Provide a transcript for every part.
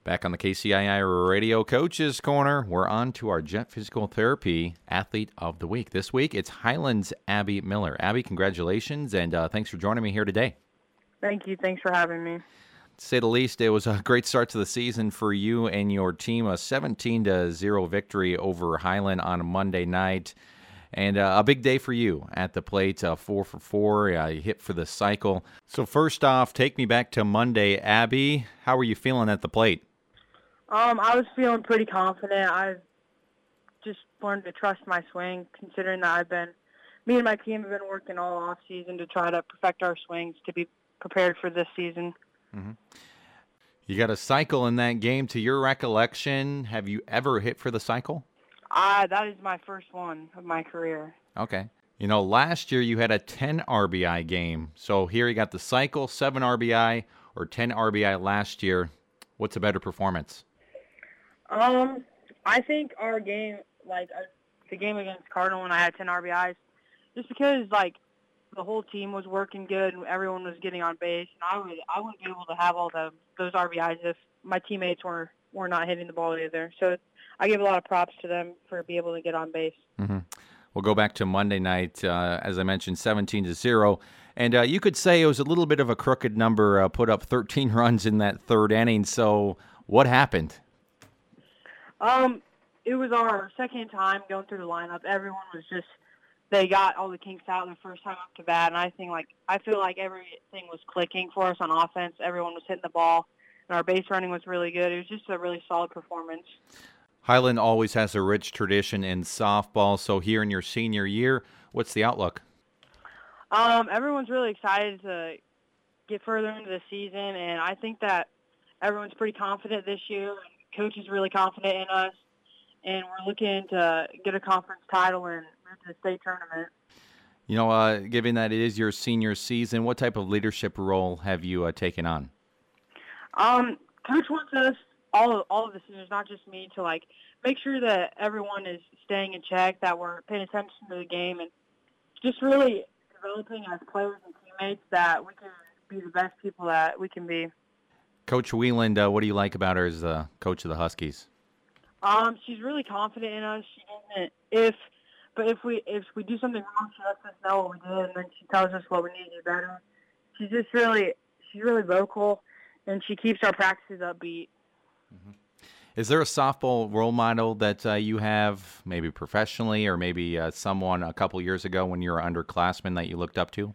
Back on the KCII Radio Coaches Corner, we're on to our Jet Physical Therapy Athlete of the Week. This week, it's Highlands' Abby Miller. Abby, congratulations, and thanks for joining me here today. Thank you. Thanks for having me. To say the least, it was a great start to the season for you and your team, a 17-0 victory over Highland on Monday night. And a big day for you at the plate, 4 for 4, you hit for the cycle. So first off, take me back to Monday. Abby, how were you feeling at the plate? I was feeling pretty confident. I just learned to trust my swing, considering that me and my team have been working all off season to try to perfect our swings to be prepared for this season. Mm-hmm. You got a cycle in that game. To your recollection, have you ever hit for the cycle? That is my first one of my career. Okay. You know, last year you had a 10 RBI game. So here you got the cycle, 7 RBI, or 10 RBI last year. What's a better performance? I think our game, the game against Cardinal when I had 10 RBIs, just because, the whole team was working good and everyone was getting on base, and I wouldn't be able to have all those RBIs if my teammates were not hitting the ball either. So I give a lot of props to them for being able to get on base. Mm-hmm. We'll go back to Monday night, as I mentioned, 17-0. And you could say it was a little bit of a crooked number, put up 13 runs in that third inning. So what happened? It was our second time going through the lineup. Everyone was they got all the kinks out the first time up to bat. And I feel like everything was clicking for us on offense. Everyone was hitting the ball, and our base running was really good. It was just a really solid performance. Highland always has a rich tradition in softball. So here in your senior year, what's the outlook? Everyone's really excited to get further into the season, and I think that everyone's pretty confident this year. Coach is really confident in us, and we're looking to get a conference title and move to the state tournament. You know, given that it is your senior season, what type of leadership role have you taken on? Coach wants us, all of the seniors, not just me, to make sure that everyone is staying in check, that we're paying attention to the game, and just really developing as players and teammates that we can be the best people that we can be. Coach Wieland, what do you like about her as the coach of the Huskies? She's really confident in us. She doesn't if we do something wrong, she lets us know what we did, and then she tells us what we need to do better. She's really vocal, and she keeps our practices upbeat. Mm-hmm. Is there a softball role model that you have, maybe professionally, or maybe someone a couple years ago when you were underclassmen that you looked up to?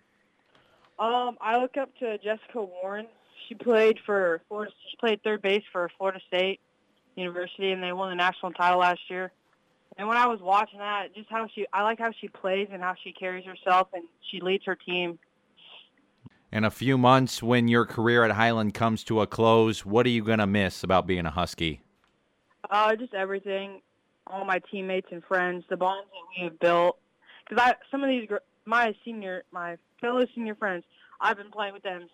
I look up to Jessica Warren. She played third base for Florida State University, and they won the national title last year. And when I was watching that, just I like how she plays and how she carries herself, and she leads her team. In a few months, when your career at Highland comes to a close, what are you going to miss about being a Husky? Just everything, all my teammates and friends, the bonds that we have built. Because some of these, my fellow senior friends, I've been playing with them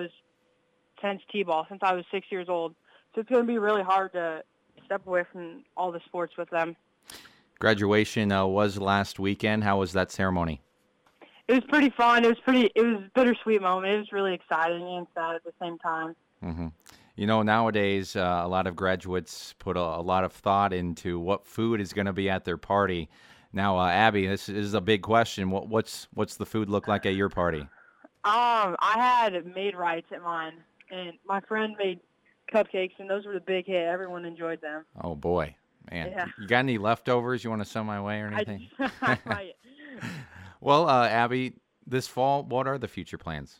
since T-ball, since I was 6 years old. So it's going to be really hard to step away from all the sports with them. Graduation was last weekend. How was that ceremony? It was pretty fun. It was a bittersweet moment. It was really exciting and sad at the same time. Mm-hmm. You know, nowadays, a lot of graduates put a lot of thought into what food is going to be at their party. Now, Abby, this is a big question. What's the food look like at your party? I had made rights at mine, and my friend made cupcakes, and those were the big hit. Everyone enjoyed them. Oh, boy. Man, yeah. You got any leftovers you want to send my way or anything? I might. Well, Abby, this fall, what are the future plans?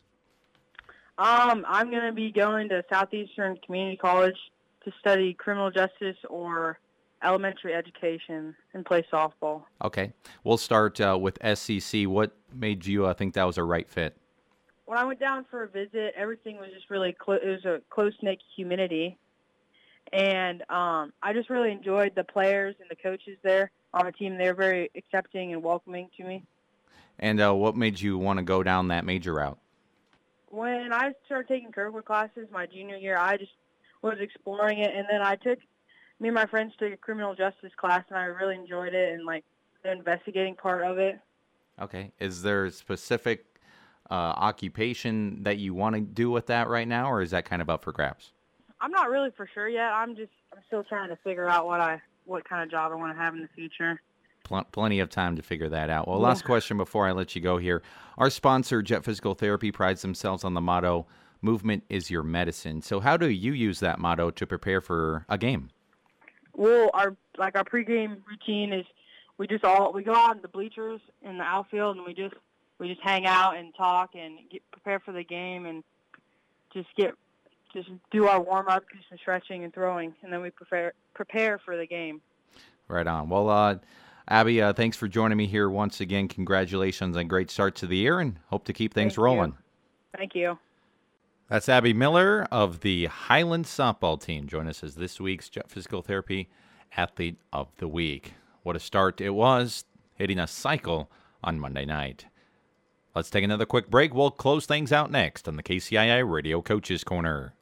I'm going to be going to Southeastern Community College to study criminal justice or elementary education and play softball. Okay. We'll start with SCC. What made you think that was a right fit? When I went down for a visit, everything was just really close. It was a close-knit community. And I just really enjoyed the players and the coaches there on the team. They were very accepting and welcoming to me. And what made you want to go down that major route? When I started taking Kirkwood classes my junior year, I just was exploring it. And then me and my friends took a criminal justice class, and I really enjoyed it and, the investigating part of it. Okay. Is there a specific occupation that you want to do with that right now, or is that kind of up for grabs? I'm not really for sure yet. I'm still trying to figure out what kind of job I want to have in the future. Plenty of time to figure that out. Well, Yeah. last question before I let you go here. Our sponsor, Jet Physical Therapy, prides themselves on the motto, movement is your medicine. So how do you use that motto to prepare for a game? Well, our pregame routine is we go out in the bleachers in the outfield and we just hang out and talk and prepare for the game and just do our warm up, do some stretching and throwing, and then we prepare for the game. Right on. Well, Abby, thanks for joining me here once again. Congratulations on a great start to the year, and hope to keep things rolling. Thank you. That's Abby Miller of the Highland softball team. Join us as this week's Jet Physical Therapy Athlete of the Week. What a start it was, hitting a cycle on Monday night. Let's take another quick break. We'll close things out next on the KCII Radio Coaches Corner.